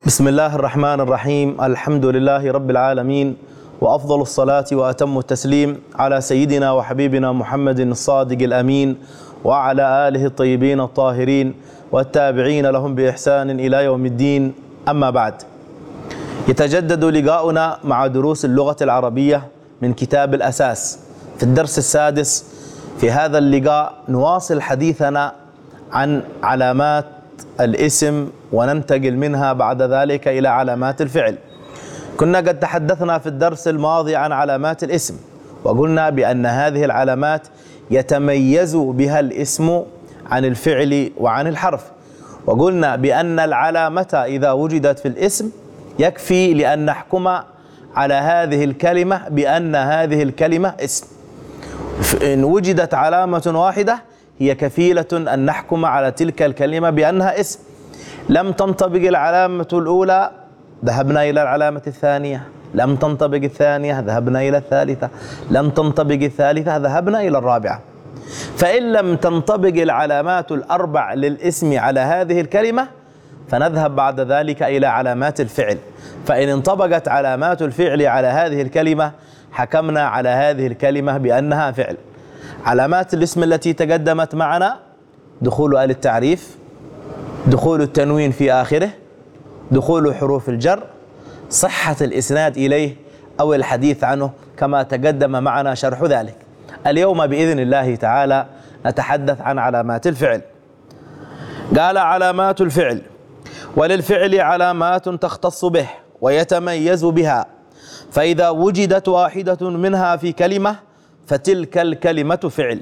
بسم الله الرحمن الرحيم. الحمد لله رب العالمين، وأفضل الصلاة وأتم التسليم على سيدنا وحبيبنا محمد الصادق الأمين وعلى آله الطيبين الطاهرين والتابعين لهم بإحسان إلى يوم الدين. أما بعد، يتجدد لقاؤنا مع دروس اللغة العربية من كتاب الأساس. في الدرس السادس في هذا اللقاء نواصل حديثنا عن علامات الاسم، وننتقل منها بعد ذلك إلى علامات الفعل. كنا قد تحدثنا في الدرس الماضي عن علامات الاسم، وقلنا بأن هذه العلامات يتميز بها الاسم عن الفعل وعن الحرف، وقلنا بأن العلامة إذا وجدت في الاسم يكفي لأن نحكم على هذه الكلمة بأن هذه الكلمة اسم. إن وجدت علامة واحدة هي كفيلة أن نحكم على تلك الكلمة بأنها اسم. لم تنطبق العلامة الأولى ذهبنا إلى العلامة الثانية، لم تنطبق الثانية ذهبنا إلى الثالثة، لم تنطبق الثالثة ذهبنا إلى الرابعة. فإن لم تنطبق العلامات الأربع للاسم على هذه الكلمة فنذهب بعد ذلك إلى علامات الفعل. فإن انطبقت علامات الفعل على هذه الكلمة حكمنا على هذه الكلمة بأنها فعل. علامات الاسم التي تقدمت معنا: دخول آل التعريف، دخول التنوين في آخره، دخول حروف الجر، صحة الإسناد إليه أو الحديث عنه كما تقدم معنا شرح ذلك. اليوم بإذن الله تعالى نتحدث عن علامات الفعل. قال: علامات الفعل: وللفعل علامات تختص به ويتميز بها، فإذا وجدت واحدة منها في كلمة فتلك الكلمة فعل،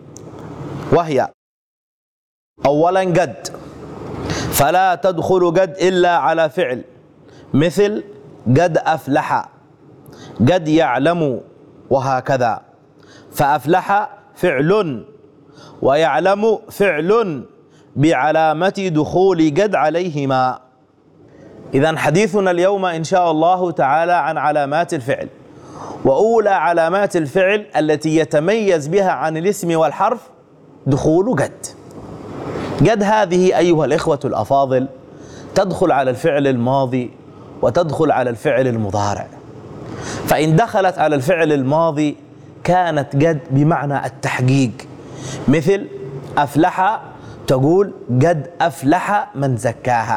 وهي: أولا قد، فلا تدخل قد إلا على فعل، مثل قد أفلح، قد يعلم، وهكذا. فأفلح فعل ويعلم فعل بعلامة دخول قد عليهما. إذن حديثنا اليوم إن شاء الله تعالى عن علامات الفعل. وأولى علامات الفعل التي يتميز بها عن الاسم والحرف دخول قد. قد هذه أيها الإخوة الأفاضل تدخل على الفعل الماضي وتدخل على الفعل المضارع. فإن دخلت على الفعل الماضي كانت قد بمعنى التحقيق، مثل أفلح تقول قد أفلح من زكاها.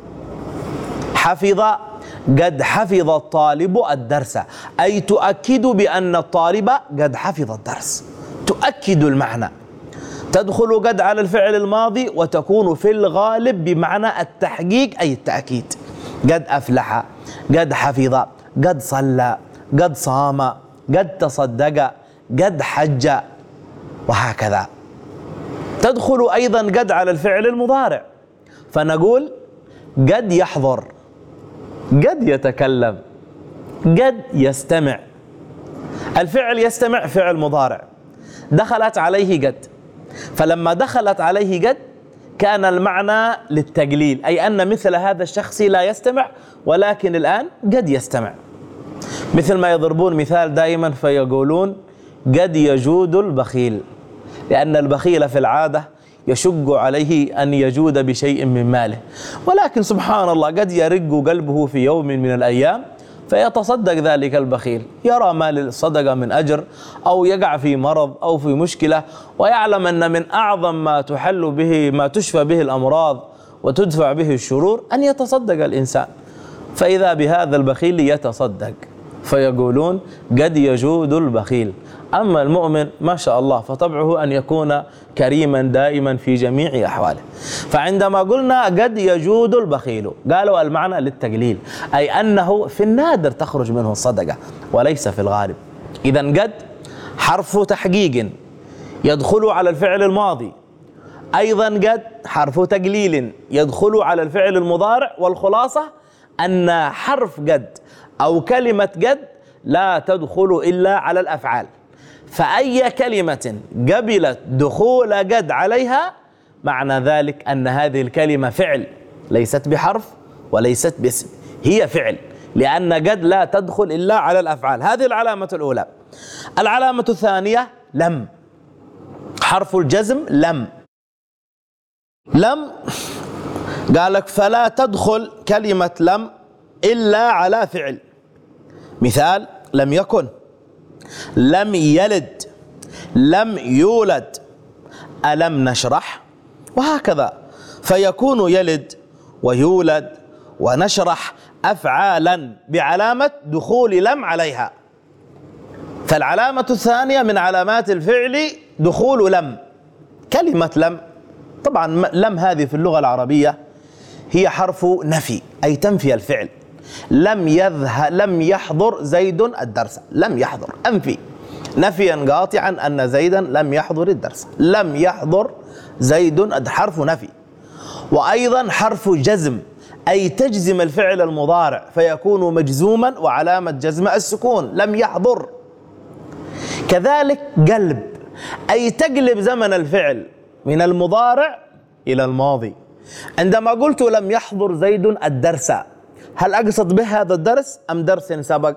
حفظ قد حفظ الطالب الدرس، أي تؤكد بأن الطالب قد حفظ الدرس، تؤكد المعنى. تدخل قد على الفعل الماضي وتكون في الغالب بمعنى التحقيق أي التأكيد. قد أفلح، قد حفظ، قد صلى، قد صام، قد تصدق، قد حج، وهكذا. تدخل أيضا قد على الفعل المضارع، فنقول قد يحضر، قد يتكلم، قد يستمع. الفعل يستمع فعل مضارع دخلت عليه قد، فلما دخلت عليه قد كان المعنى للتقليل، أي أن مثل هذا الشخص لا يستمع ولكن الآن قد يستمع. مثل ما يضربون مثال دائما فيقولون قد يجود البخيل، لأن البخيل في العادة يشق عليه أن يجود بشيء من ماله، ولكن سبحان الله قد يرق قلبه في يوم من الأيام فيتصدق ذلك البخيل، يرى ما للصدقة من أجر، أو يقع في مرض أو في مشكلة ويعلم أن من أعظم ما تحل به ما تشفى به الأمراض وتدفع به الشرور أن يتصدق الإنسان، فإذا بهذا البخيل يتصدق، فيقولون قد يجود البخيل. أما المؤمن ما شاء الله فطبعه أن يكون كريما دائما في جميع أحواله. فعندما قلنا قد يجود البخيل قالوا المعنى للتقليل، أي أنه في النادر تخرج منه الصدقة وليس في الغالب. إذن قد حرف تحقيق يدخل على الفعل الماضي، أيضا قد حرف تقليل يدخل على الفعل المضارع. والخلاصة أن حرف قد أو كلمة قد لا تدخل إلا على الأفعال، فأي كلمة قبلت دخول قد عليها معنى ذلك أن هذه الكلمة فعل، ليست بحرف وليست باسم، هي فعل، لأن قد لا تدخل إلا على الأفعال. هذه العلامة الأولى. العلامة الثانية لم، حرف الجزم لم. لم قال لك فلا تدخل كلمة لم إلا على فعل. مثال: لم يكن، لم يلد، لم يولد، ألم نشرح، وهكذا. فيكون يلد ويولد ونشرح أفعالا بعلامة دخول لم عليها. فالعلامة الثانية من علامات الفعل دخول لم. كلمة لم، طبعا لم هذه في اللغة العربية هي حرف نفي، أي تنفي الفعل. لم يحضر زيد الدرس، لم يحضر، أنفي نفيا قاطعا أن زيدا لم يحضر الدرس. لم يحضر زيد حرف نفي. وأيضا حرف جزم، أي تجزم الفعل المضارع فيكون مجزوما وعلامة جزم السكون، لم يحضر. كذلك قلب، أي تقلب زمن الفعل من المضارع إلى الماضي. عندما قلت لم يحضر زيد الدرس، هل أقصد به هذا الدرس أم درس سبق؟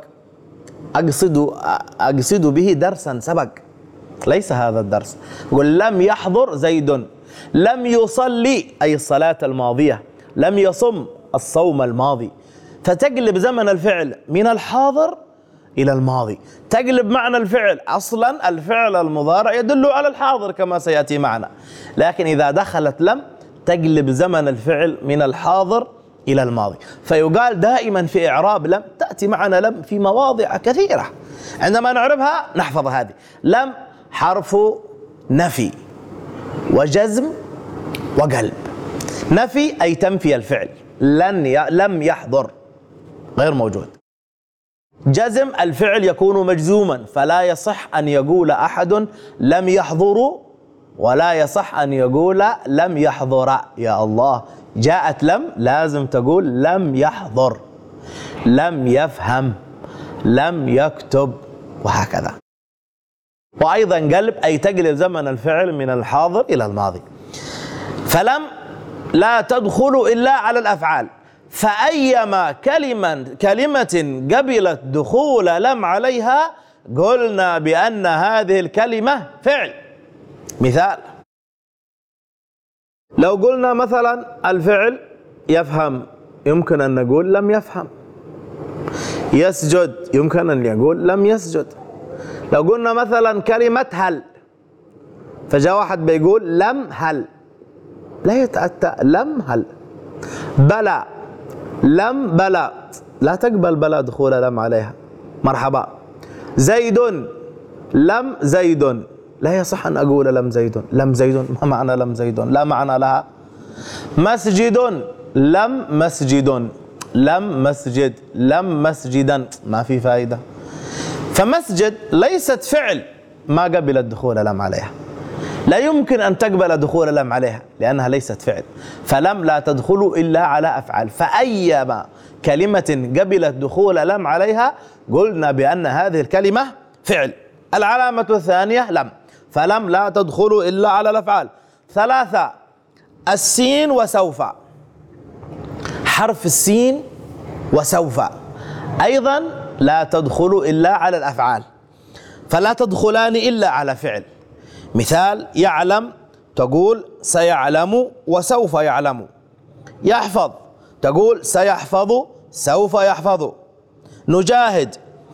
أقصد به درسا سبق، ليس هذا الدرس. قل لم يحضر زيد. لم يصلي، أي الصلاة الماضية. لم يصم، الصوم الماضي. فتقلب زمن الفعل من الحاضر إلى الماضي. تقلب معنى الفعل، أصلا الفعل المضارع يدل على الحاضر كما سيأتي معنا، لكن إذا دخلت لم تقلب زمن الفعل من الحاضر إلى الماضي. فيقال دائما في إعراب لم، تأتي معنا لم في مواضع كثيرة، عندما نعربها نحفظ هذه. لم حرف نفي وجزم وقلب. نفي أي تنفي الفعل، لم يحضر، غير موجود. جزم الفعل يكون مجزوما، فلا يصح أن يقول أحد لم يحضر، ولا يصح أن يقول لم يحضر. يا الله، جاءت لم لازم تقول لم يحضر، لم يفهم، لم يكتب، وهكذا. وأيضا قلب أي تقلب زمن الفعل من الحاضر إلى الماضي. فلم لا تدخل إلا على الأفعال، فأيما كلمة قبلت دخول لم عليها قلنا بأن هذه الكلمة فعل. مثال: لو قلنا مثلا الفعل يفهم، يمكن أن نقول لم يفهم. يسجد، يمكن أن يقول لم يسجد. لو قلنا مثلا كلمة هل، فجاء واحد بيقول لم هل، لا يتأتى لم هل. بلى، لم بلى، لا تقبل بلى دخول لم عليها. مرحبا. زيد، لم زيد، لا يصح أن أقول لم زيد. لم زيد، ما معنى لم زيد؟ لا معنى لها. مسجد، لم مسجد، لم مسجد، لم مسجدا، ما في فائدة. فمسجد ليست فعل ما قبل الدخول لم عليها، لا يمكن أن تقبل دخول لم عليها لأنها ليست فعل. فلم لا تدخل إلا على أفعال، فأيما كلمة قبلت دخول لم عليها قلنا بأن هذه الكلمة فعل. العلامة الثانية لم، فلم لا تدخل إلا على الأفعال. 3: السين وسوف. حرف السين وسوف أيضا لا تدخل إلا على الأفعال، فلا تدخلان إلا على فعل. مثال: يعلم تقول سيعلم وسوف يعلم. يحفظ تقول سيحفظ سوف يحفظ. نجاهد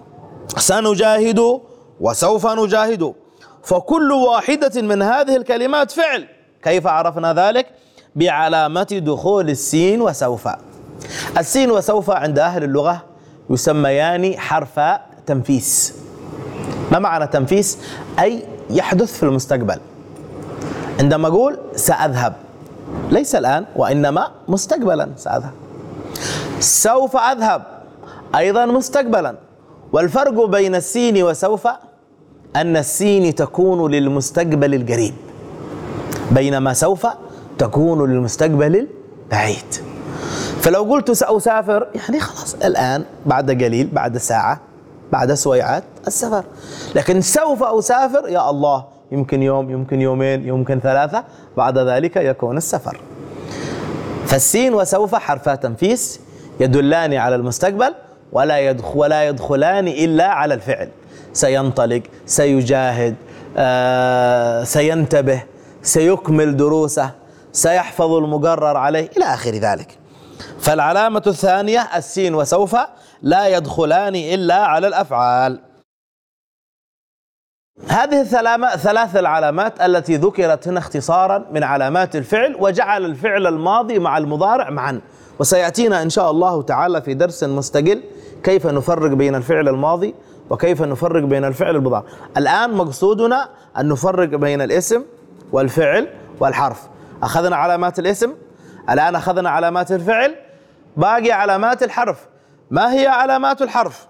سنجاهد وسوف نجاهد. فكل واحدة من هذه الكلمات فعل. كيف عرفنا ذلك؟ بعلامة دخول السين وسوف. السين وسوف عند أهل اللغة يسميان حرف تنفيس. ما معنى تنفيس؟ أي يحدث في المستقبل. عندما أقول سأذهب، ليس الآن وإنما مستقبلا سأذهب. سوف أذهب أيضا مستقبلا. والفرق بين السين وسوف أن السين تكون للمستقبل القريب، بينما سوف تكون للمستقبل البعيد. فلو قلت سأسافر يعني خلاص الآن، بعد قليل، بعد ساعة، بعد سويعات السفر. لكن سوف أسافر يا الله يمكن يوم، يمكن يومين، يمكن 3، بعد ذلك يكون السفر. فالسين وسوف حرفا تنفيس يدلان على المستقبل ولا يدخلان إلا على الفعل. سينطلق، سيجاهد، سينتبه، سيكمل دروسه، سيحفظ المقرر عليه إلى آخر ذلك. فالعلامة الثانية السين وسوف لا يدخلان إلا على الأفعال. هذه ثلاث العلامات التي ذكرت هنا اختصارا من علامات الفعل، وجعل الفعل الماضي مع المضارع معا، وسيأتينا إن شاء الله تعالى في درس مستقل كيف نفرق بين الفعل الماضي وكيف نفرق بين الفعل المضارع. الآن مقصودنا أن نفرق بين الاسم والفعل والحرف. أخذنا علامات الاسم، الآن أخذنا علامات الفعل، باقي علامات الحرف. ما هي علامات الحرف؟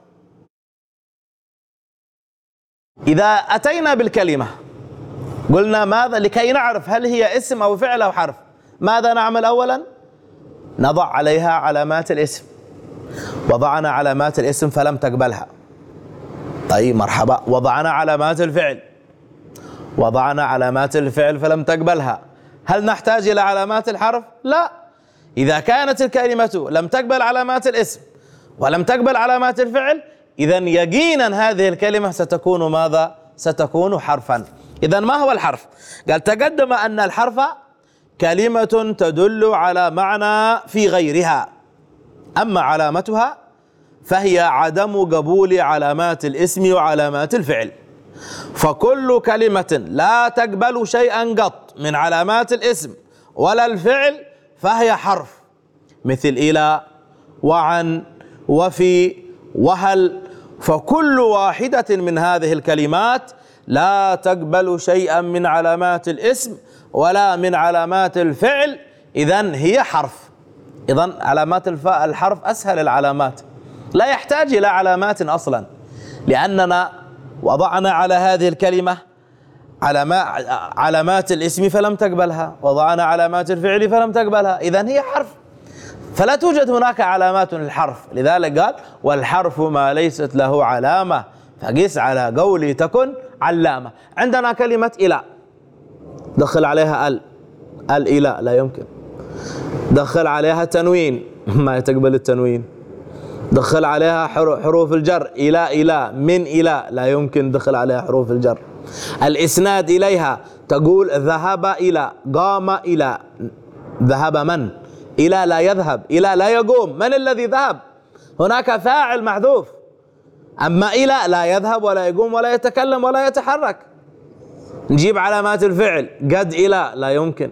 إذا أتينا بالكلمة قلنا ماذا لكي نعرف هل هي اسم أو فعل أو حرف؟ ماذا نعمل أولا؟ نضع عليها علامات الاسم. وضعنا علامات الاسم فلم تقبلها، طيب مرحبا. وضعنا علامات الفعل، وضعنا علامات الفعل فلم تقبلها. هل نحتاج إلى علامات الحرف؟ لا. إذا كانت الكلمة لم تقبل علامات الاسم ولم تقبل علامات الفعل، إذن يقينا هذه الكلمة ستكون ماذا؟ ستكون حرفا. إذن ما هو الحرف؟ قال تقدم أن الحرف كلمة تدل على معنى في غيرها، أما علامتها فهي عدم قبول علامات الاسم وعلامات الفعل. فكل كلمة لا تقبل شيئا قط من علامات الاسم ولا الفعل فهي حرف، مثل إلى وعن وفي وهل. فكل واحدة من هذه الكلمات لا تقبل شيئا من علامات الاسم ولا من علامات الفعل، إذن هي حرف. إذن علامات الحرف أسهل العلامات، لا يحتاج إلى علامات أصلا، لأننا وضعنا على هذه الكلمة علامات الاسم فلم تقبلها، وضعنا علامات الفعل فلم تقبلها، إذن هي حرف. فلا توجد هناك علامات للحرف. لذلك قال والحرف ما ليست له علامة فقس على قولي تكن علامة. عندنا كلمة إلى، دخل عليها الإله لا يمكن. دخل عليها تنوين، ما تقبل التنوين. دخل عليها حروف الجر، إلى من إلى لا يمكن دخل عليها حروف الجر. الإسناد إليها تقول ذهب إلى، قام إلى، ذهب من؟ إلى لا يذهب، إلى لا يقوم. من الذي ذهب؟ هناك فاعل محذوف. أما إلى لا يذهب ولا يقوم ولا يتكلم ولا يتحرك. نجيب علامات الفعل، قد إلى لا يمكن،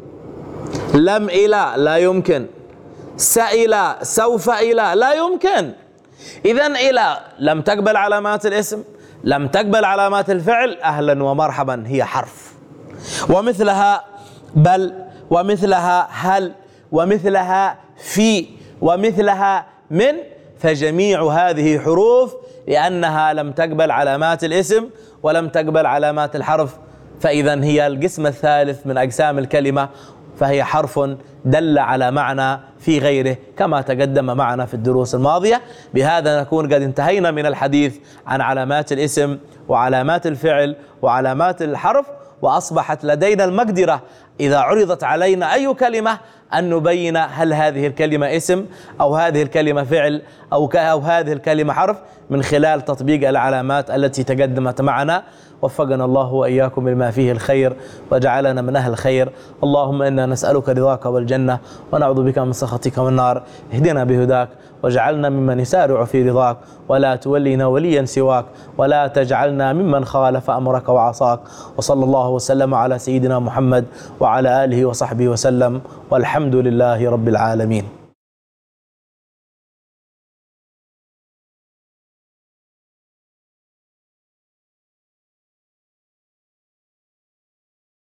لم إلى لا يمكن، سإلى سوف إلى لا يمكن. إذن إلى لم تقبل علامات الاسم، لم تقبل علامات الفعل، أهلا ومرحبا هي حرف. ومثلها بل، ومثلها هل، ومثلها في، ومثلها من. فجميع هذه حروف لأنها لم تقبل علامات الاسم ولم تقبل علامات الحرف، فإذا هي القسم الثالث من أقسام الكلمة، فهي حرف دل على معنى في غيره كما تقدم معنا في الدروس الماضية. بهذا نكون قد انتهينا من الحديث عن علامات الاسم وعلامات الفعل وعلامات الحرف، وأصبحت لدينا المقدرة إذا عرضت علينا أي كلمة أن نبين هل هذه الكلمة اسم أو هذه الكلمة فعل أو هذه الكلمة حرف من خلال تطبيق العلامات التي تقدمت معنا. وفقنا الله وإياكم لما فيه الخير وجعلنا من أهل الخير. اللهم إنا نسألك رضاك والجنة ونعوذ بك من سخطك والنار. اهدنا بهداك وجعلنا ممن يسارع في رضاك، ولا تولينا وليا سواك، ولا تجعلنا ممن خالف أمرك وعصاك. وصلى الله وسلم على سيدنا محمد وعلى آله وصحبه وسلم، والحمد لله رب العالمين.